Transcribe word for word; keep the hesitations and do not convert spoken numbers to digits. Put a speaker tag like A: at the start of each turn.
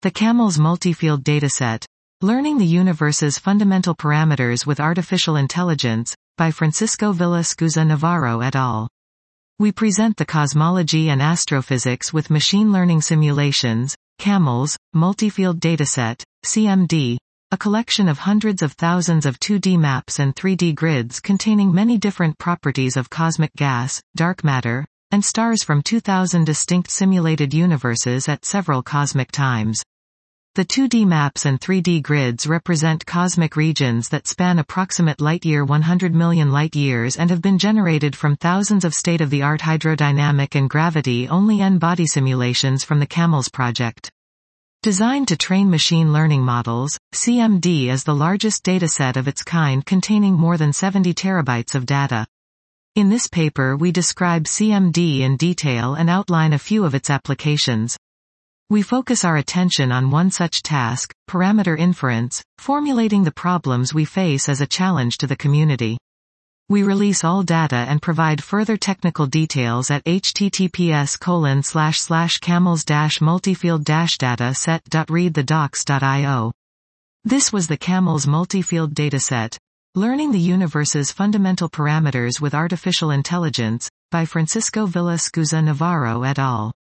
A: The CAMELS Multifield Dataset. Learning the Universe's Fundamental Parameters with Artificial Intelligence, by Francisco Villa-Scusa Navarro et al. We present the cosmology and astrophysics with machine learning simulations, CAMELS, Multifield Dataset, C M D, a collection of hundreds of thousands of two D maps and three D grids containing many different properties of cosmic gas, dark matter, and stars from two thousand distinct simulated universes at several cosmic times. The two D maps and three D grids represent cosmic regions that span approximate light-year one hundred million light-years and have been generated from thousands of state-of-the-art hydrodynamic and gravity-only N-body simulations from the CAMELS project. Designed to train machine learning models, C M D is the largest dataset of its kind containing more than seventy terabytes of data. In this paper we describe C M D in detail and outline a few of its applications. We focus our attention on one such task, parameter inference, formulating the problems we face as a challenge to the community. We release all data and provide further technical details at https colon slash slash camels dash multifield dash dataset dot read the docs dot io. This was the CAMELS Multifield Dataset. Learning the Universe's Fundamental Parameters with Artificial Intelligence, by Francisco Villa-Scusa Navarro et al.